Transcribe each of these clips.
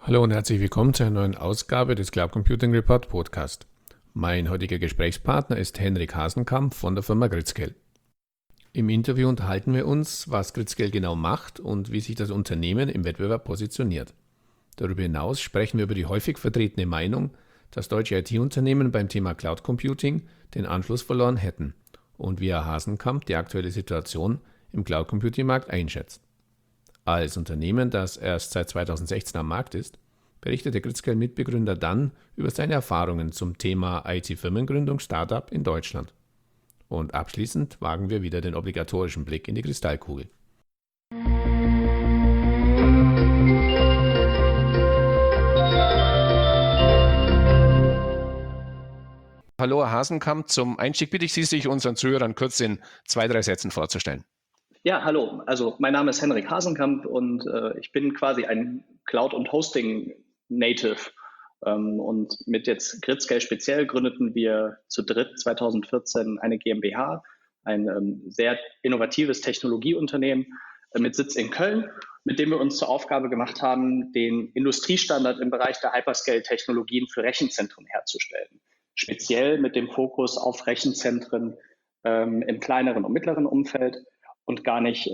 Hallo und herzlich willkommen zu einer neuen Ausgabe des Cloud Computing Report Podcast. Mein heutiger Gesprächspartner ist Henrik Hasenkamp von der Firma Gridscale. Im Interview unterhalten wir uns, was Gridscale genau macht und wie sich das Unternehmen im Wettbewerb positioniert. Darüber hinaus sprechen wir über die häufig vertretene Meinung, dass deutsche IT-Unternehmen beim Thema Cloud Computing den Anschluss verloren hätten und wie Herr Hasenkamp die aktuelle Situation im Cloud Computing Markt einschätzt. Als Unternehmen, das erst seit 2016 am Markt ist, berichtete Gridscale-Mitbegründer dann über seine Erfahrungen zum Thema IT-Firmengründung Startup in Deutschland. Und abschließend wagen wir wieder den obligatorischen Blick in die Kristallkugel. Hallo Herr Hasenkamp, zum Einstieg bitte ich Sie, sich unseren Zuhörern kurz in 2-3 Sätzen vorzustellen. Ja, hallo. Also mein Name ist Henrik Hasenkamp und ich bin quasi ein Cloud- und Hosting-Native. Und mit jetzt Gridscale speziell gründeten wir zu dritt 2014 eine GmbH, ein sehr innovatives Technologieunternehmen mit Sitz in Köln, mit dem wir uns zur Aufgabe gemacht haben, den Industriestandard im Bereich der Hyperscale-Technologien für Rechenzentren herzustellen. Speziell mit dem Fokus auf Rechenzentren im kleineren und mittleren Umfeld. Und gar nicht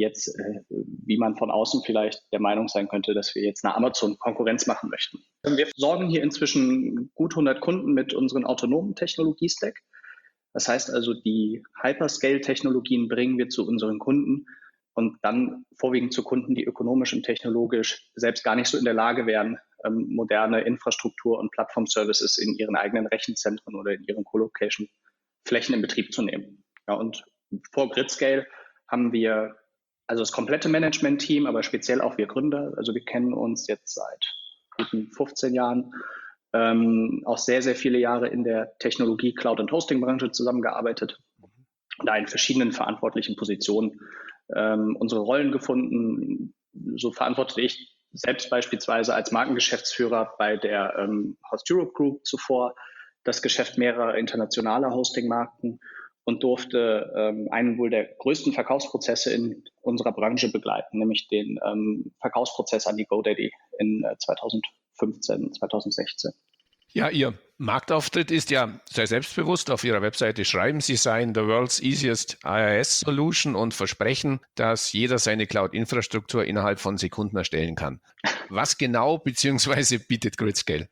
wie man von außen vielleicht der Meinung sein könnte, dass wir jetzt eine Amazon-Konkurrenz machen möchten. Wir versorgen hier inzwischen gut 100 Kunden mit unseren autonomen Technologie-Stack. Das heißt also, die Hyperscale-Technologien bringen wir zu unseren Kunden und dann vorwiegend zu Kunden, die ökonomisch und technologisch selbst gar nicht so in der Lage wären, moderne Infrastruktur- und Plattform-Services in ihren eigenen Rechenzentren oder in ihren Colocation-Flächen in Betrieb zu nehmen. Ja, und vor Gridscale haben wir also das komplette Management-Team, aber speziell auch wir Gründer. Also wir kennen uns jetzt seit guten 15 Jahren, auch sehr, sehr viele Jahre in der Technologie-, Cloud- und Hosting-Branche zusammengearbeitet und da in verschiedenen verantwortlichen Positionen unsere Rollen gefunden. So verantwortete ich selbst beispielsweise als Markengeschäftsführer bei der Host Europe Group zuvor das Geschäft mehrerer internationaler Hosting-Marken und durfte einen wohl der größten Verkaufsprozesse in unserer Branche begleiten, nämlich den Verkaufsprozess an die GoDaddy in 2015, 2016. Ja, Ihr Marktauftritt ist ja sehr selbstbewusst. Auf Ihrer Webseite schreiben Sie, seien the world's easiest IaaS Solution und versprechen, dass jeder seine Cloud-Infrastruktur innerhalb von Sekunden erstellen kann. Was genau bzw. bietet Gridscale?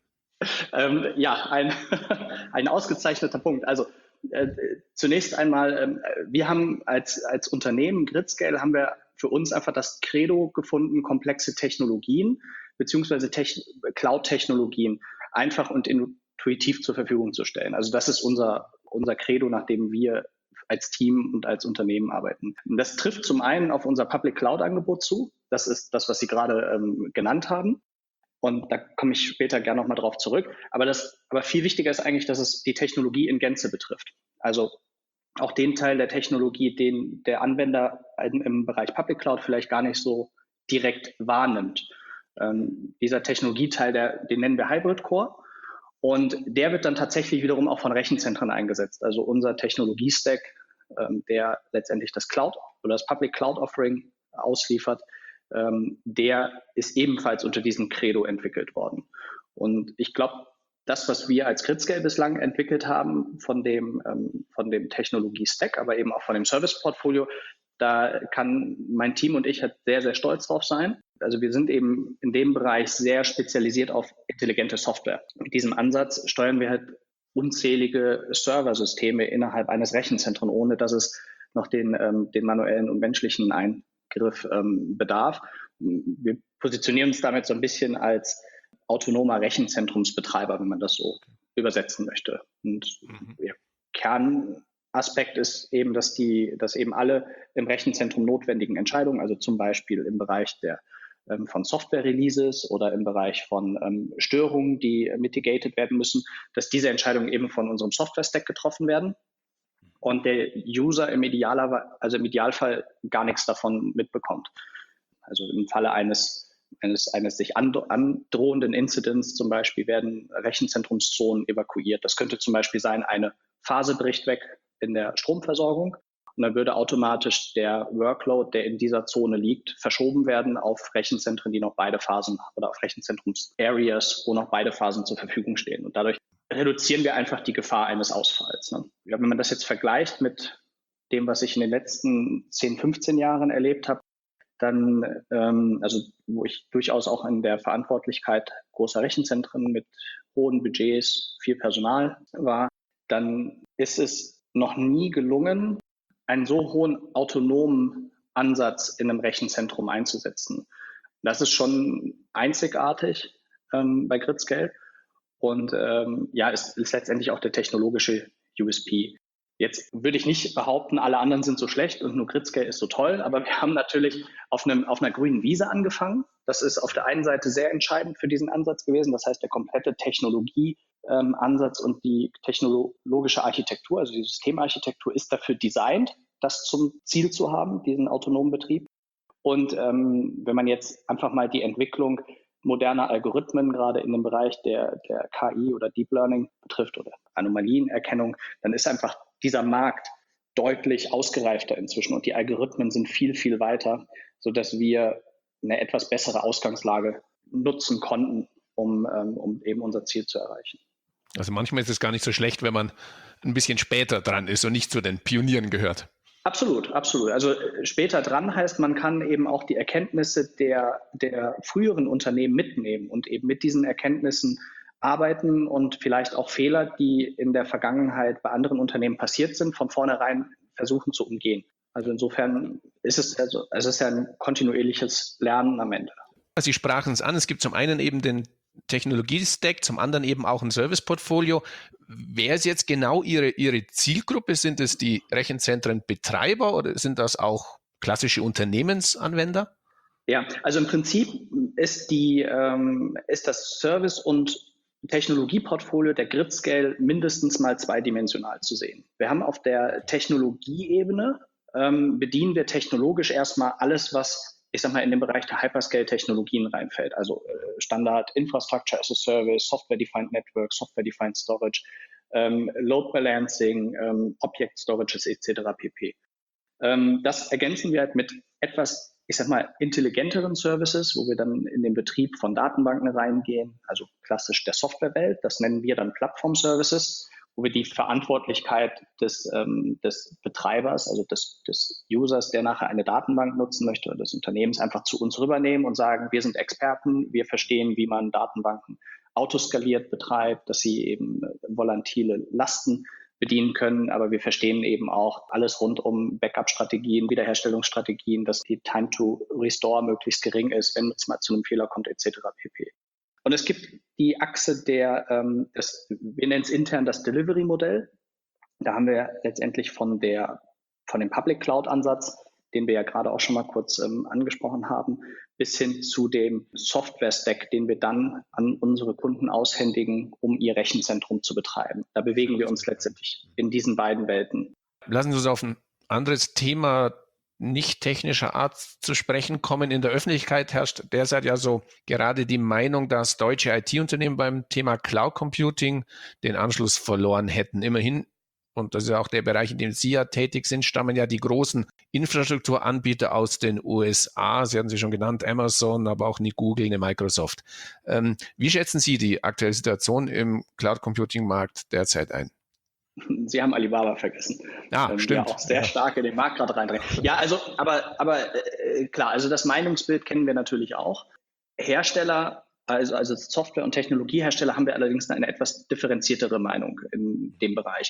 Ein ausgezeichneter Punkt. Also zunächst einmal, wir haben als Unternehmen Gridscale haben wir für uns einfach das Credo gefunden, komplexe Technologien beziehungsweise Cloud-Technologien einfach und intuitiv zur Verfügung zu stellen. Also das ist unser Credo, nach dem wir als Team und als Unternehmen arbeiten. Und das trifft zum einen auf unser Public Cloud-Angebot zu. Das ist das, was Sie gerade genannt haben. Und da komme ich später gerne nochmal drauf zurück. Aber viel wichtiger ist eigentlich, dass es die Technologie in Gänze betrifft. Also auch den Teil der Technologie, den der Anwender im Bereich Public Cloud vielleicht gar nicht so direkt wahrnimmt. Dieser Technologieteil, den nennen wir Hybrid Core. Und der wird dann tatsächlich wiederum auch von Rechenzentren eingesetzt. Also unser Technologie-Stack, der letztendlich das Cloud oder das Public Cloud Offering ausliefert, der ist ebenfalls unter diesem Credo entwickelt worden. Und ich glaube, das, was wir als Gridscale bislang entwickelt haben, von dem Technologie-Stack, aber eben auch von dem Service-Portfolio, da kann mein Team und ich halt sehr, sehr stolz drauf sein. Also wir sind eben in dem Bereich sehr spezialisiert auf intelligente Software. Mit diesem Ansatz steuern wir halt unzählige Serversysteme innerhalb eines Rechenzentrums, ohne dass es noch den manuellen und menschlichen Eingriff bedarf. Wir positionieren uns damit so ein bisschen als autonomer Rechenzentrumsbetreiber, wenn man das so übersetzen möchte. Und der Kernaspekt ist eben, dass eben alle im Rechenzentrum notwendigen Entscheidungen, also zum Beispiel im Bereich von Software-Releases oder im Bereich von Störungen, die mitigated werden müssen, dass diese Entscheidungen eben von unserem Software-Stack getroffen werden und der User im Idealfall gar nichts davon mitbekommt. Also im Falle eines sich androhenden Incidents zum Beispiel werden Rechenzentrumszonen evakuiert. Das könnte zum Beispiel sein, eine Phase bricht weg in der Stromversorgung und dann würde automatisch der Workload, der in dieser Zone liegt, verschoben werden auf Rechenzentren, die noch beide Phasen oder auf Rechenzentrums-Areas, wo noch beide Phasen zur Verfügung stehen. Und dadurch reduzieren wir einfach die Gefahr eines Ausfalls. Ne? Ja, wenn man das jetzt vergleicht mit dem, was ich in den letzten 10, 15 Jahren erlebt habe, dann, also wo ich durchaus auch in der Verantwortlichkeit großer Rechenzentren mit hohen Budgets, viel Personal war, dann ist es noch nie gelungen, einen so hohen autonomen Ansatz in einem Rechenzentrum einzusetzen. Das ist schon einzigartig bei Gridscale und ist letztendlich auch der technologische USP. Jetzt würde ich nicht behaupten, alle anderen sind so schlecht und nur Gridscale ist so toll, aber wir haben natürlich auf einer grünen Wiese angefangen. Das ist auf der einen Seite sehr entscheidend für diesen Ansatz gewesen. Das heißt, der komplette Technologieansatz und die technologische Architektur, also die Systemarchitektur ist dafür designt, das zum Ziel zu haben, diesen autonomen Betrieb. Und wenn man jetzt einfach mal die Entwicklung moderner Algorithmen gerade in dem Bereich der KI oder Deep Learning betrifft oder Anomalienerkennung, dann ist einfach dieser Markt deutlich ausgereifter inzwischen und die Algorithmen sind viel, viel weiter, sodass wir eine etwas bessere Ausgangslage nutzen konnten, um eben unser Ziel zu erreichen. Also manchmal ist es gar nicht so schlecht, wenn man ein bisschen später dran ist und nicht zu den Pionieren gehört. Absolut, absolut. Also später dran heißt, man kann eben auch die Erkenntnisse der früheren Unternehmen mitnehmen und eben mit diesen Erkenntnissen arbeiten und vielleicht auch Fehler, die in der Vergangenheit bei anderen Unternehmen passiert sind, von vornherein versuchen zu umgehen. Also insofern ist es ja ein kontinuierliches Lernen am Ende. Sie sprachen es an, es gibt zum einen eben den Technologie-Stack, zum anderen eben auch ein Service-Portfolio. Wer ist jetzt genau Ihre Zielgruppe? Sind es die Rechenzentrenbetreiber oder sind das auch klassische Unternehmensanwender? Ja, also im Prinzip ist das Service- und Technologieportfolio der Gridscale mindestens mal zweidimensional zu sehen. Wir haben auf der Technologieebene bedienen wir technologisch erstmal alles, was ich sag mal, in den Bereich der Hyperscale-Technologien reinfällt. Also Standard Infrastructure as a Service, Software-Defined Network, Software-Defined Storage, Load Balancing, Object Storages etc. pp. Das ergänzen wir halt mit etwas, ich sag mal, intelligenteren Services, wo wir dann in den Betrieb von Datenbanken reingehen, also klassisch der Softwarewelt. Das nennen wir dann Plattform-Services, wo wir die Verantwortlichkeit des Betreibers, also des Users, der nachher eine Datenbank nutzen möchte, oder des Unternehmens einfach zu uns rübernehmen und sagen, wir sind Experten, wir verstehen, wie man Datenbanken autoskaliert betreibt, dass sie eben volatile Lasten bedienen können, aber wir verstehen eben auch alles rund um Backup-Strategien, Wiederherstellungsstrategien, dass die Time to Restore möglichst gering ist, wenn es mal zu einem Fehler kommt, etc. pp. Und es gibt die Achse wir nennen es intern das Delivery-Modell. Da haben wir letztendlich von dem Public Cloud-Ansatz, den wir ja gerade auch schon mal kurz angesprochen haben, bis hin zu dem Software-Stack, den wir dann an unsere Kunden aushändigen, um ihr Rechenzentrum zu betreiben. Da bewegen wir uns letztendlich in diesen beiden Welten. Lassen Sie uns auf ein anderes Thema nicht technischer Art zu sprechen kommen. In der Öffentlichkeit herrscht derzeit ja so gerade die Meinung, dass deutsche IT-Unternehmen beim Thema Cloud Computing den Anschluss verloren hätten. Immerhin, und das ist ja auch der Bereich, in dem Sie ja tätig sind, stammen ja die großen Infrastrukturanbieter aus den USA. Sie hatten sie schon genannt, Amazon, aber auch eine Google, eine Microsoft. Wie schätzen Sie die aktuelle Situation im Cloud Computing Markt derzeit ein? Sie haben Alibaba vergessen. Stimmt. Der auch sehr stark in den Markt gerade reindrängt. Ja, also, aber klar, also das Meinungsbild kennen wir natürlich auch. Hersteller, also Software- und Technologiehersteller haben wir allerdings eine etwas differenziertere Meinung in dem Bereich.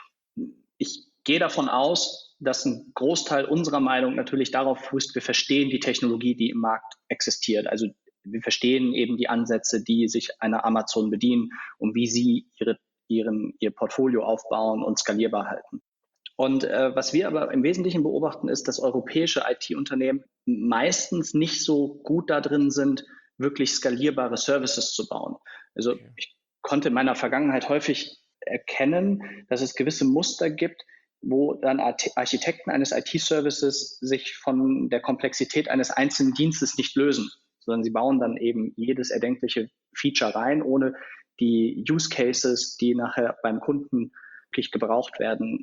Ich gehe davon aus, dass ein Großteil unserer Meinung natürlich darauf fußt, wir verstehen die Technologie, die im Markt existiert. Also wir verstehen eben die Ansätze, die sich einer Amazon bedienen und wie sie ihr Portfolio aufbauen und skalierbar halten. Und was wir aber im Wesentlichen beobachten, ist, dass europäische IT-Unternehmen meistens nicht so gut da drin sind, wirklich skalierbare Services zu bauen. Also ich konnte in meiner Vergangenheit häufig erkennen, dass es gewisse Muster gibt, wo dann Architekten eines IT-Services sich von der Komplexität eines einzelnen Dienstes nicht lösen, sondern sie bauen dann eben jedes erdenkliche Feature rein, ohne die Use Cases, die nachher beim Kunden wirklich gebraucht werden,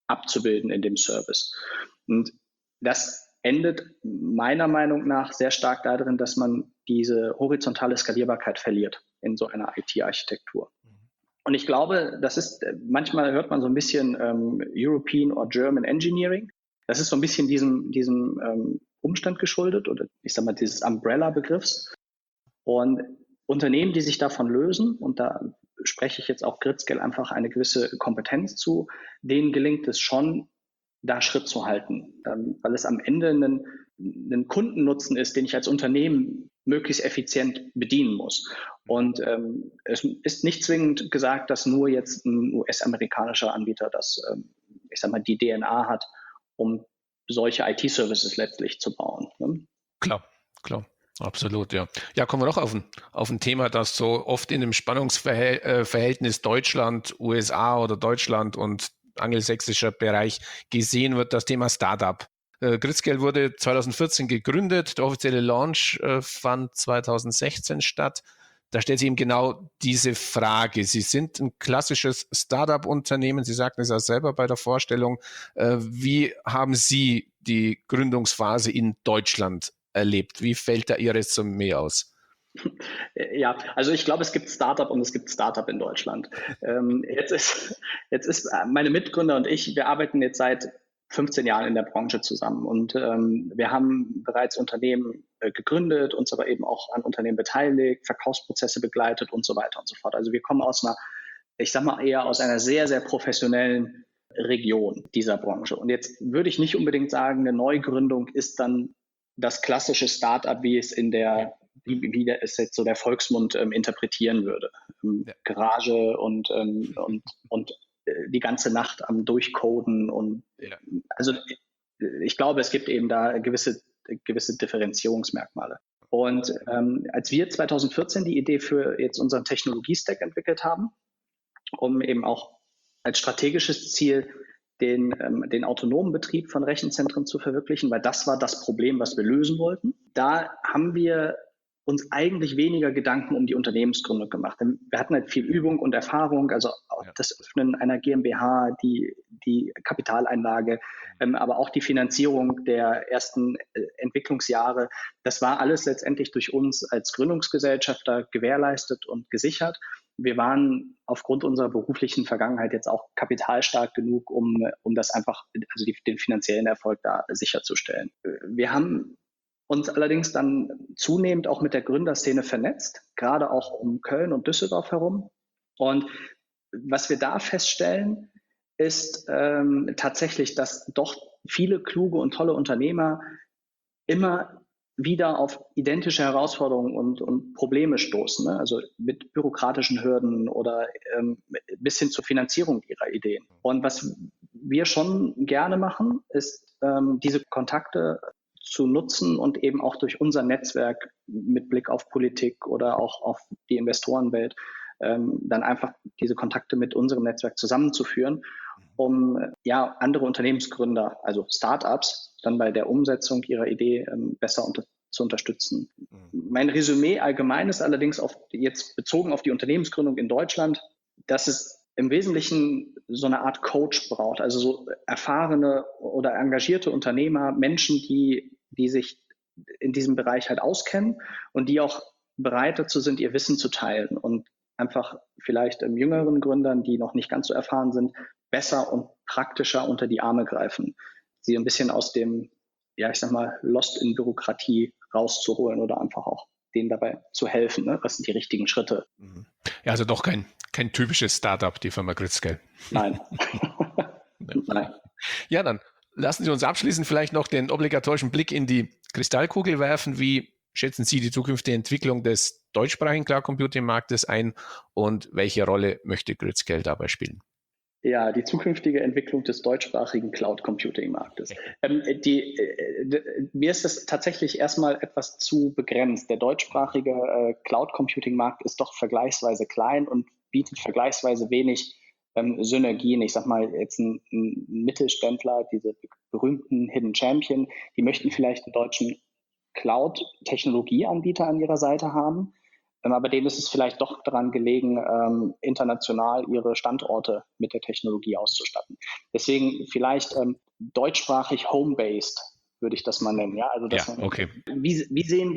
abzubilden in dem Service. Und das endet meiner Meinung nach sehr stark darin, dass man diese horizontale Skalierbarkeit verliert in so einer IT-Architektur. Und ich glaube, das ist, manchmal hört man so ein bisschen European or German Engineering. Das ist so ein bisschen diesem Umstand geschuldet oder ich sag mal dieses Umbrella-Begriffs. Und Unternehmen, die sich davon lösen, und da spreche ich jetzt auch Gridscale einfach eine gewisse Kompetenz zu, denen gelingt es schon, da Schritt zu halten, weil es am Ende ein Kundennutzen ist, den ich als Unternehmen möglichst effizient bedienen muss. Und es ist nicht zwingend gesagt, dass nur jetzt ein US-amerikanischer Anbieter das, ich sag mal, die DNA hat, um solche IT-Services letztlich zu bauen. Ne? Klar. Absolut, ja. Ja, kommen wir noch auf ein Thema, das so oft in dem Spannungsverhältnis Deutschland, USA oder Deutschland und angelsächsischer Bereich gesehen wird, das Thema Startup. Gridscale wurde 2014 gegründet, der offizielle Launch fand 2016 statt. Da stellt sich eben genau diese Frage. Sie sind ein klassisches Startup-Unternehmen. Sie sagten es auch selber bei der Vorstellung. Wie haben Sie die Gründungsphase in Deutschland erlebt? Wie fällt da Ihr Resümee aus? Ja, also ich glaube, es gibt Startup und es gibt Startup in Deutschland. Jetzt ist meine Mitgründer und ich, wir arbeiten jetzt seit 15 Jahren in der Branche zusammen und wir haben bereits Unternehmen gegründet, uns aber eben auch an Unternehmen beteiligt, Verkaufsprozesse begleitet und so weiter und so fort. Also wir kommen aus einer, ich sag mal eher aus einer sehr, sehr professionellen Region dieser Branche. Und jetzt würde ich nicht unbedingt sagen, eine Neugründung ist dann das klassische Startup, wie es wie es jetzt so der Volksmund interpretieren würde. Ja. Garage und die ganze Nacht am Durchcoden und also ich glaube, es gibt eben da gewisse Differenzierungsmerkmale. Und als wir 2014 die Idee für jetzt unseren Technologiestack entwickelt haben, um eben auch als strategisches Ziel den autonomen Betrieb von Rechenzentren zu verwirklichen, weil das war das Problem, was wir lösen wollten. Da haben wir uns eigentlich weniger Gedanken um die Unternehmensgründung gemacht. Wir hatten halt viel Übung und Erfahrung, also das Öffnen einer GmbH, die Kapitaleinlage, aber auch die Finanzierung der ersten Entwicklungsjahre. Das war alles letztendlich durch uns als Gründungsgesellschafter gewährleistet und gesichert. Wir waren aufgrund unserer beruflichen Vergangenheit jetzt auch kapitalstark genug, um das einfach, also den finanziellen Erfolg da sicherzustellen. Wir haben uns allerdings dann zunehmend auch mit der Gründerszene vernetzt, gerade auch um Köln und Düsseldorf herum. Und was wir da feststellen, ist tatsächlich, dass doch viele kluge und tolle Unternehmer immer wieder auf identische Herausforderungen und Probleme stoßen, ne? Also mit bürokratischen Hürden oder bis hin zur Finanzierung ihrer Ideen. Und was wir schon gerne machen, ist diese Kontakte zu nutzen und eben auch durch unser Netzwerk mit Blick auf Politik oder auch auf die Investorenwelt dann einfach diese Kontakte mit unserem Netzwerk zusammenzuführen, um ja andere Unternehmensgründer, also Startups, dann bei der Umsetzung ihrer Idee besser zu unterstützen. Mein Resümee allgemein ist allerdings jetzt bezogen auf die Unternehmensgründung in Deutschland, dass es im Wesentlichen so eine Art Coach braucht, also so erfahrene oder engagierte Unternehmer, Menschen, die sich in diesem Bereich halt auskennen und die auch bereit dazu sind, ihr Wissen zu teilen und einfach vielleicht jüngeren Gründern, die noch nicht ganz so erfahren sind, besser und praktischer unter die Arme greifen. Sie ein bisschen aus dem, ja, ich sag mal, Lost in Bürokratie rauszuholen oder einfach auch denen dabei zu helfen. Ne? Was sind die richtigen Schritte? Ja, also doch kein typisches Startup, die Firma Gridscale. Nein. Nein. Ja, dann lassen Sie uns abschließend vielleicht noch den obligatorischen Blick in die Kristallkugel werfen. Wie schätzen Sie die zukünftige Entwicklung des deutschsprachigen Cloud Computing Marktes ein und welche Rolle möchte Gridscale dabei spielen? Ja, die zukünftige Entwicklung des deutschsprachigen Cloud Computing Marktes. Mir ist das tatsächlich erstmal etwas zu begrenzt. Der deutschsprachige Cloud Computing Markt ist doch vergleichsweise klein und bietet vergleichsweise wenig Synergien. Ich sag mal, jetzt ein Mittelständler, diese berühmten Hidden Champion, die möchten vielleicht einen deutschen Cloud-Technologieanbieter an ihrer Seite haben. aber denen ist es vielleicht doch daran gelegen, international ihre Standorte mit der Technologie auszustatten. Deswegen vielleicht deutschsprachig home-based, würde ich das mal nennen. Ja, also das, okay. Wie sehen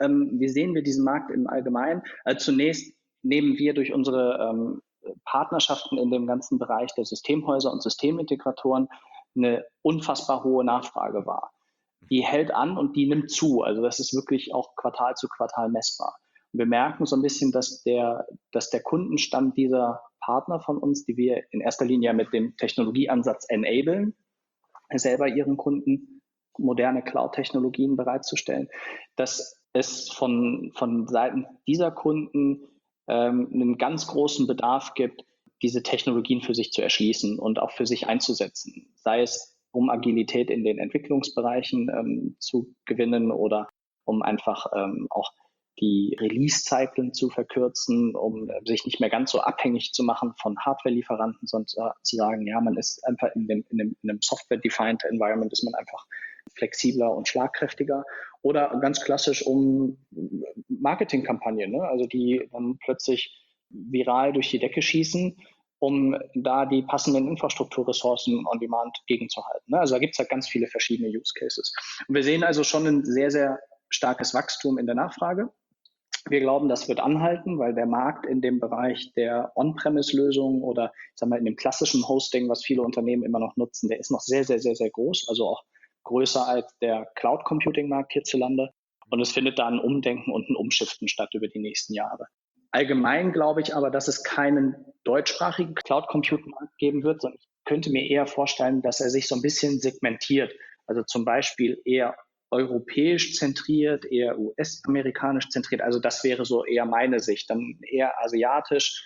wir diesen Markt im Allgemeinen? Also zunächst nehmen wir durch unsere Partnerschaften in dem ganzen Bereich der Systemhäuser und Systemintegratoren eine unfassbar hohe Nachfrage wahr. Die hält an und die nimmt zu. Also das ist wirklich auch Quartal zu Quartal messbar. Und wir merken so ein bisschen, dass der Kundenstand dieser Partner von uns, die wir in erster Linie mit dem Technologieansatz enablen, selber ihren Kunden moderne Cloud-Technologien bereitzustellen, dass es von Seiten dieser Kunden einen ganz großen Bedarf gibt, diese Technologien für sich zu erschließen und auch für sich einzusetzen. Sei es, um Agilität in den Entwicklungsbereichen zu gewinnen oder um einfach auch die Release-Zyklen zu verkürzen, um sich nicht mehr ganz so abhängig zu machen von Hardware-Lieferanten, sondern zu sagen, ja, man ist einfach in einem Software-defined Environment, ist man einfach flexibler und schlagkräftiger. Oder ganz klassisch um Marketingkampagnen, ne? Also die dann plötzlich viral durch die Decke schießen, um da die passenden Infrastrukturressourcen on demand gegenzuhalten. Ne? Also da gibt es halt ganz viele verschiedene Use Cases. Und wir sehen also schon ein sehr, sehr starkes Wachstum in der Nachfrage. Wir glauben, das wird anhalten, weil der Markt in dem Bereich der On-Premise-Lösungen oder ich sag mal in dem klassischen Hosting, was viele Unternehmen immer noch nutzen, der ist noch sehr, sehr, sehr, sehr groß, also auch größer als der Cloud-Computing-Markt hierzulande. Und es findet da ein Umdenken und ein Umschiften statt über die nächsten Jahre. Allgemein glaube ich aber, dass es keinen deutschsprachigen Cloud-Computing-Markt geben wird, sondern ich könnte mir eher vorstellen, dass er sich so ein bisschen segmentiert. Also zum Beispiel eher europäisch zentriert, eher US-amerikanisch zentriert. Also das wäre so eher meine Sicht. Dann eher asiatisch,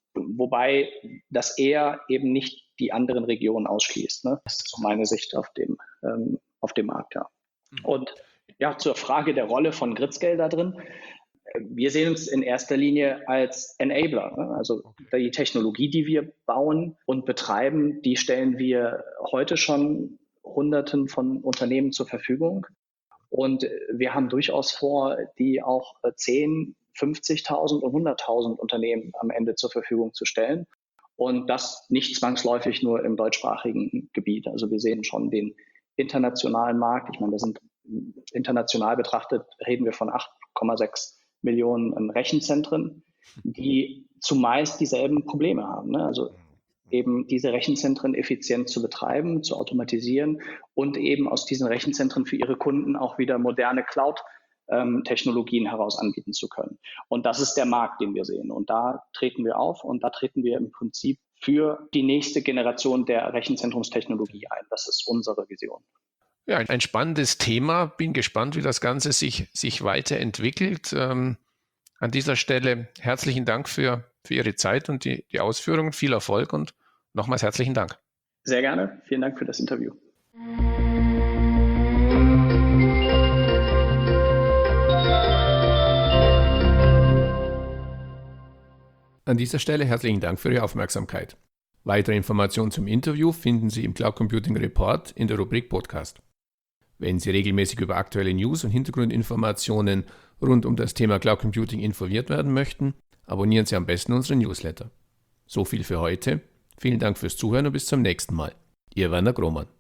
wobei das eher eben nicht die anderen Regionen ausschließt. Ne? Das ist so meine Sicht auf dem Markt, ja. Und ja, zur Frage der Rolle von Gridscale da drin. Wir sehen uns in erster Linie als Enabler. Ne? Also die Technologie, die wir bauen und betreiben, die stellen wir heute schon Hunderten von Unternehmen zur Verfügung. Und wir haben durchaus vor, die auch 10, 50.000 und 100.000 Unternehmen am Ende zur Verfügung zu stellen. Und das nicht zwangsläufig nur im deutschsprachigen Gebiet. Also wir sehen schon den internationalen Markt. Ich meine, das sind international betrachtet, reden wir von 8,6 Millionen Rechenzentren, die zumeist dieselben Probleme haben. Ne? Also eben diese Rechenzentren effizient zu betreiben, zu automatisieren und eben aus diesen Rechenzentren für ihre Kunden auch wieder moderne Cloud-Technologien heraus anbieten zu können. Und das ist der Markt, den wir sehen. Und da treten wir auf und da treten wir im Prinzip für die nächste Generation der Rechenzentrumstechnologie ein. Das ist unsere Vision. Ja, ein spannendes Thema. Bin gespannt, wie das Ganze sich weiterentwickelt. An dieser Stelle herzlichen Dank für Ihre Zeit und die Ausführungen. Viel Erfolg und nochmals herzlichen Dank. Sehr gerne. Vielen Dank für das Interview. An dieser Stelle herzlichen Dank für Ihre Aufmerksamkeit. Weitere Informationen zum Interview finden Sie im Cloud Computing Report in der Rubrik Podcast. Wenn Sie regelmäßig über aktuelle News und Hintergrundinformationen rund um das Thema Cloud Computing informiert werden möchten, abonnieren Sie am besten unseren Newsletter. So viel für heute. Vielen Dank fürs Zuhören und bis zum nächsten Mal. Ihr Werner Grohmann.